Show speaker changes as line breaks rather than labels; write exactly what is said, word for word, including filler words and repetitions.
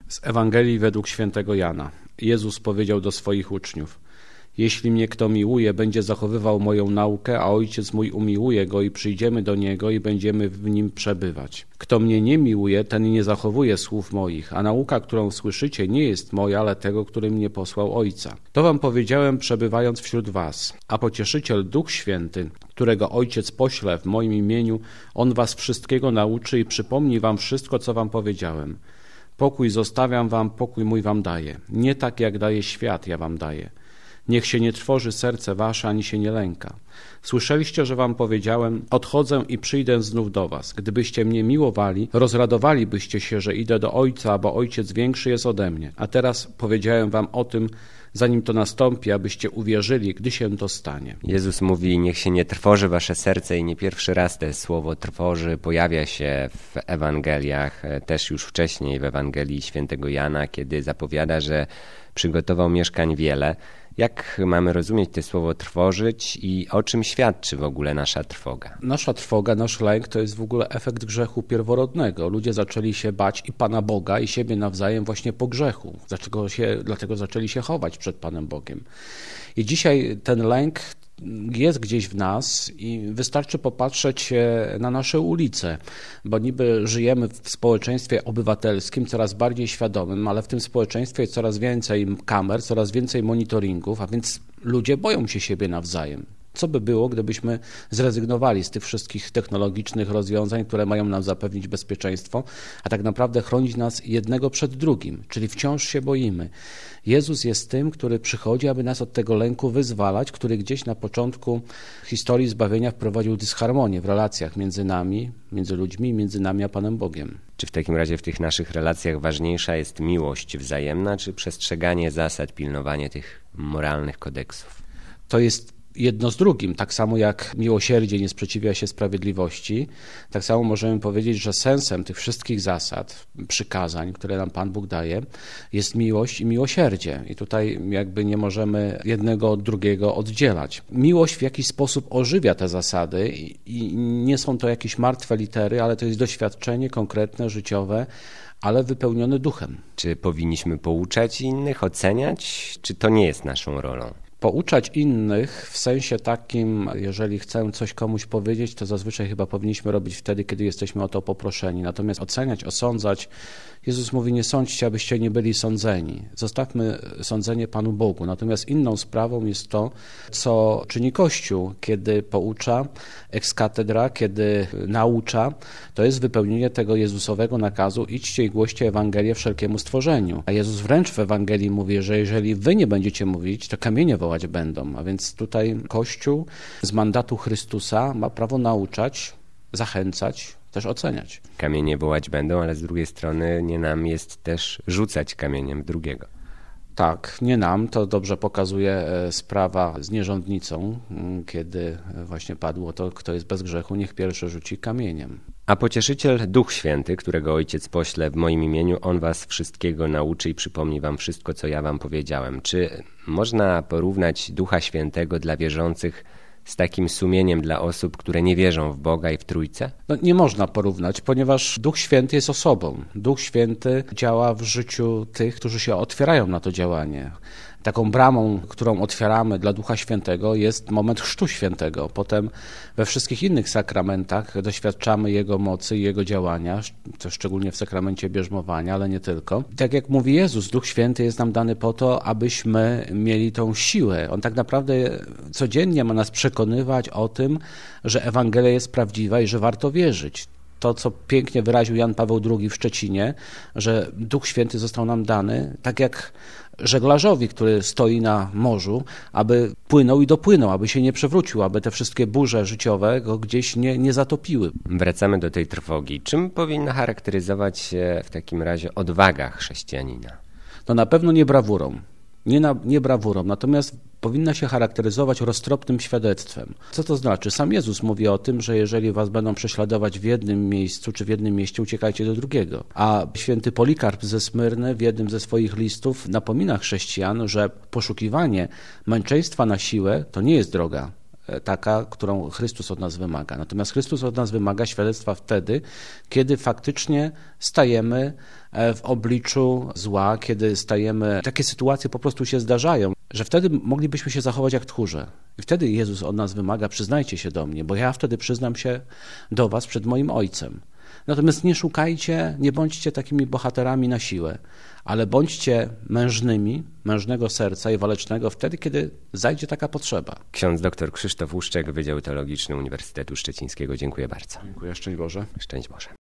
Z Ewangelii według świętego Jana. Jezus powiedział do swoich uczniów: jeśli mnie kto miłuje, będzie zachowywał moją naukę, a Ojciec mój umiłuje go i przyjdziemy do niego i będziemy w nim przebywać. Kto mnie nie miłuje, ten nie zachowuje słów moich, a nauka, którą słyszycie, nie jest moja, ale tego, który mnie posłał Ojca. To wam powiedziałem, przebywając wśród was. A Pocieszyciel, Duch Święty, którego Ojciec pośle w moim imieniu, on was wszystkiego nauczy i przypomni wam wszystko, co wam powiedziałem. Pokój zostawiam wam, pokój mój wam daję. Nie tak, jak daje świat, ja wam daję. Niech się nie trwoży serce wasze, ani się nie lęka. Słyszeliście, że wam powiedziałem, odchodzę i przyjdę znów do was. Gdybyście mnie miłowali, rozradowalibyście się, że idę do Ojca, bo Ojciec większy jest ode mnie. A teraz powiedziałem wam o tym, zanim to nastąpi, abyście uwierzyli, gdy się to stanie.
Jezus mówi, niech się nie trwoży wasze serce i nie pierwszy raz to słowo trwoży pojawia się w Ewangeliach, też już wcześniej w Ewangelii świętego Jana, kiedy zapowiada, że przygotował mieszkań wiele. Jak mamy rozumieć to słowo trwożyć i o czym świadczy w ogóle nasza trwoga?
Nasza trwoga, nasz lęk to jest w ogóle efekt grzechu pierworodnego. Ludzie zaczęli się bać i Pana Boga, i siebie nawzajem właśnie po grzechu. Dlaczego się, dlatego zaczęli się chować przed Panem Bogiem. I dzisiaj ten lęk jest gdzieś w nas i wystarczy popatrzeć na nasze ulice, bo niby żyjemy w społeczeństwie obywatelskim, coraz bardziej świadomym, ale w tym społeczeństwie jest coraz więcej kamer, coraz więcej monitoringów, a więc ludzie boją się siebie nawzajem. Co by było, gdybyśmy zrezygnowali z tych wszystkich technologicznych rozwiązań, które mają nam zapewnić bezpieczeństwo, a tak naprawdę chronić nas jednego przed drugim, czyli wciąż się boimy. Jezus jest tym, który przychodzi, aby nas od tego lęku wyzwalać, który gdzieś na początku historii zbawienia wprowadził dysharmonię w relacjach między nami, między ludźmi, między nami a Panem Bogiem.
Czy w takim razie w tych naszych relacjach ważniejsza jest miłość wzajemna, czy przestrzeganie zasad, pilnowanie tych moralnych kodeksów?
To jest jedno z drugim. Tak samo jak miłosierdzie nie sprzeciwia się sprawiedliwości, tak samo możemy powiedzieć, że sensem tych wszystkich zasad, przykazań, które nam Pan Bóg daje, jest miłość i miłosierdzie. I tutaj jakby nie możemy jednego od drugiego oddzielać. Miłość w jakiś sposób ożywia te zasady i nie są to jakieś martwe litery, ale to jest doświadczenie konkretne, życiowe, ale wypełnione duchem.
Czy powinniśmy pouczać innych, oceniać, czy to nie jest naszą rolą?
Pouczać innych w sensie takim, jeżeli chcę coś komuś powiedzieć, to zazwyczaj chyba powinniśmy robić wtedy, kiedy jesteśmy o to poproszeni. Natomiast oceniać, osądzać, Jezus mówi, nie sądźcie, abyście nie byli sądzeni. Zostawmy sądzenie Panu Bogu. Natomiast inną sprawą jest to, co czyni Kościół, kiedy poucza ex cathedra, kiedy naucza. To jest wypełnienie tego Jezusowego nakazu: idźcie i głoście Ewangelię wszelkiemu stworzeniu. A Jezus wręcz w Ewangelii mówi, że jeżeli wy nie będziecie mówić, to kamienie wołać będą. A więc tutaj Kościół z mandatu Chrystusa ma prawo nauczać, zachęcać, też oceniać.
Kamienie wołać będą, ale z drugiej strony nie nam jest też rzucać kamieniem w drugiego.
Tak, nie nam. To dobrze pokazuje sprawa z nierządnicą, kiedy właśnie padło to, kto jest bez grzechu, niech pierwszy rzuci kamieniem.
A Pocieszyciel, Duch Święty, którego Ojciec pośle w moim imieniu, On was wszystkiego nauczy i przypomni wam wszystko, co ja wam powiedziałem. Czy można porównać Ducha Świętego dla wierzących z takim sumieniem dla osób, które nie wierzą w Boga i w Trójcę?
No, nie można porównać, ponieważ Duch Święty jest osobą. Duch Święty działa w życiu tych, którzy się otwierają na to działanie. Taką bramą, którą otwieramy dla Ducha Świętego, jest moment Chrztu Świętego. Potem we wszystkich innych sakramentach doświadczamy Jego mocy i Jego działania, to szczególnie w sakramencie bierzmowania, ale nie tylko. Tak jak mówi Jezus, Duch Święty jest nam dany po to, abyśmy mieli tą siłę. On tak naprawdę codziennie ma nas przekonywać o tym, że Ewangelia jest prawdziwa i że warto wierzyć. To, co pięknie wyraził Jan Paweł drugi w Szczecinie, że Duch Święty został nam dany, tak jak żeglarzowi, który stoi na morzu, aby płynął i dopłynął, aby się nie przewrócił, aby te wszystkie burze życiowe go gdzieś nie, nie zatopiły.
Wracamy do tej trwogi. Czym powinna charakteryzować się w takim razie odwaga chrześcijanina?
No na pewno nie brawurą. Nie, na, nie brawurą, natomiast powinna się charakteryzować roztropnym świadectwem. Co to znaczy? Sam Jezus mówi o tym, że jeżeli was będą prześladować w jednym miejscu czy w jednym mieście, uciekajcie do drugiego. A święty Polikarp ze Smyrny w jednym ze swoich listów napomina chrześcijan, że poszukiwanie męczeństwa na siłę to nie jest droga taka, którą Chrystus od nas wymaga. Natomiast Chrystus od nas wymaga świadectwa wtedy, kiedy faktycznie stajemy w obliczu zła, kiedy stajemy, takie sytuacje po prostu się zdarzają, że wtedy moglibyśmy się zachować jak tchórze. I wtedy Jezus od nas wymaga, przyznajcie się do mnie, bo ja wtedy przyznam się do was przed moim Ojcem. Natomiast nie szukajcie, nie bądźcie takimi bohaterami na siłę, ale bądźcie mężnymi, mężnego serca i walecznego wtedy, kiedy zajdzie taka potrzeba.
Ksiądz dr Krzysztof Łuszczek, Wydział Teologiczny Uniwersytetu Szczecińskiego. Dziękuję bardzo.
Dziękuję, szczęść Boże.
Szczęść Boże.